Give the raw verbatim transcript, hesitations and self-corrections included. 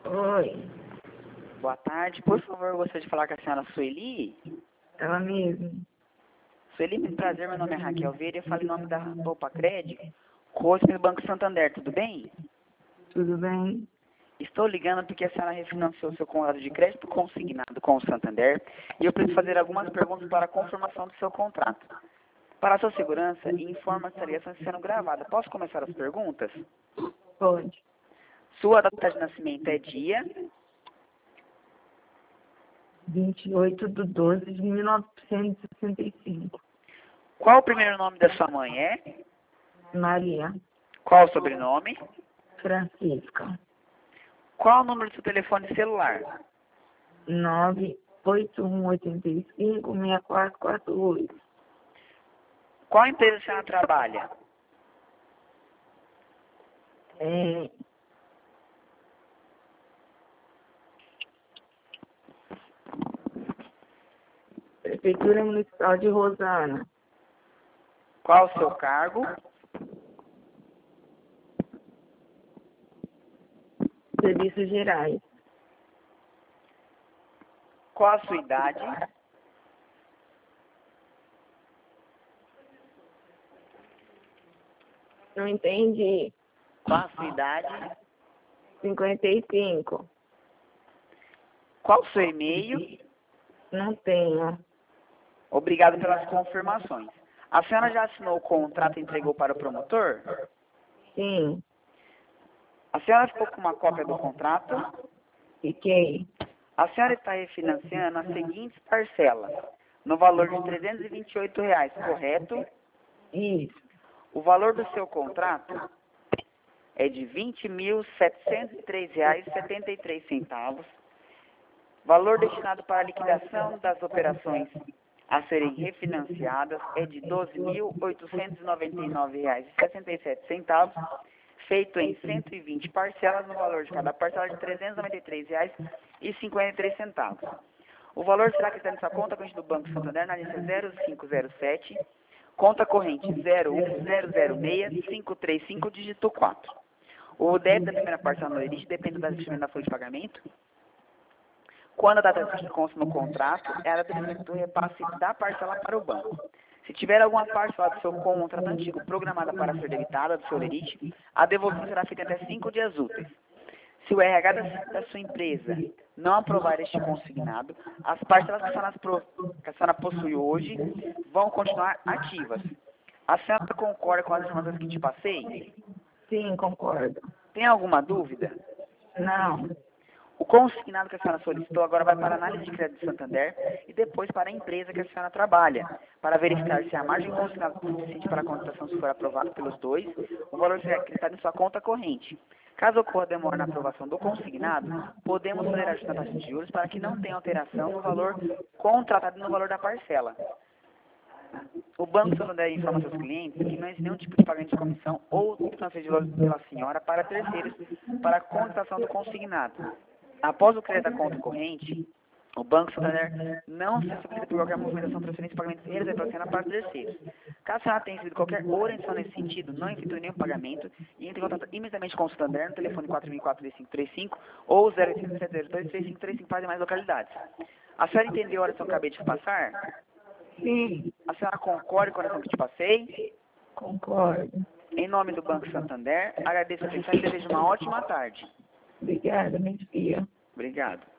Oi, Boa tarde. Por favor, eu gostaria de falar com a senhora Sueli. ela mesma. Sueli, muito prazer. Meu nome é Raquel Vieira. Eu falo em nome da Poupa Crédito, host do Banco Santander. Tudo bem? Tudo bem? Estou ligando porque a senhora refinanciou seu contrato de crédito consignado com o Santander e eu preciso fazer algumas perguntas para a confirmação do seu contrato. Para a sua segurança, informa que essa ligação está sendo gravada. Posso começar as perguntas? Pode. Sua data de nascimento é dia? vinte e oito de doze de mil novecentos e sessenta e cinco. Qual o primeiro nome da sua mãe é? Maria Qual o sobrenome? Francisca. Qual o número do seu telefone celular? nove oito um oito cinco seis quatro quatro oito. Qual empresa a senhora trabalha? É, Prefeitura Municipal de Rosana. Qual o seu cargo? Serviços Gerais. Qual a sua idade? Não entendi. Qual a sua idade? cinquenta e cinco. Qual o seu e-mail? Não tenho. Obrigado pelas confirmações. A senhora já assinou o contrato e entregou para o promotor? Sim, A senhora ficou com uma cópia do contrato? fiquei. A senhora está refinanciando as seguintes parcelas, no valor de trezentos e vinte e oito reais, correto? Isso. O valor do seu contrato é de vinte mil setecentos e três reais e setenta e três centavos. Valor destinado para a liquidação das operações a serem refinanciadas é de doze mil oitocentos e noventa e nove reais e sessenta e sete centavos, feito em cento e vinte parcelas no valor de cada parcela de trezentos e noventa e três reais e cinquenta e três centavos. O valor será acreditado em sua conta corrente do Banco Santander na lista zero cinco zero sete, conta corrente zero um zero zero seis cinco três cinco, dígito quatro. O débito da primeira parcela no Elite depende da vestimenta da folha de pagamento. Quando a data que consta no contrato é a data de vencimento do repasse da parcela para o banco. Se tiver alguma parcela do seu contrato antigo programada para ser debitada do seu Elite, a devolução será feita até cinco dias úteis. Se o R H da, da sua empresa não aprovar este consignado, as parcelas que a senhora, pro, que a senhora possui hoje vão continuar ativas. A senhora concorda com as informações que te passei? Sim, concordo. Tem alguma dúvida? Não. O consignado que a senhora solicitou agora vai para a análise de crédito do Santander e depois para a empresa que a senhora trabalha, para verificar se a margem consignada é suficiente para a contratação, se for aprovado pelos dois, o valor será acreditado em sua conta corrente. Caso ocorra demora na aprovação do consignado, podemos fazer ajuste na taxa de juros para que não tenha alteração no valor contratado e no valor da parcela. O Banco Santander informa seus clientes que não existe nenhum tipo de pagamento de comissão ou transferência de valor pela senhora para terceiros para a contratação do consignado. Após o crédito da conta corrente, o Banco Santander não se responsabiliza por qualquer movimentação, transferência e pagamentos realizados pela senhora para terceiros. Caso a senhora tenha recebido qualquer orientação nesse sentido, não efetue nenhum pagamento e entre em contato imediatamente com o Santander no telefone quatro mil e quatro, três cinco três cinco ou zero oito sete zero dois, três cinco três cinco para demais localidades. A senhora entendeu a oração que eu acabei de passar? Sim, A senhora concorda com a oração que te passei? concordo. Em nome do Banco Santander, agradeço a atenção e desejo uma ótima tarde. Obrigada, minha filha. Obrigado.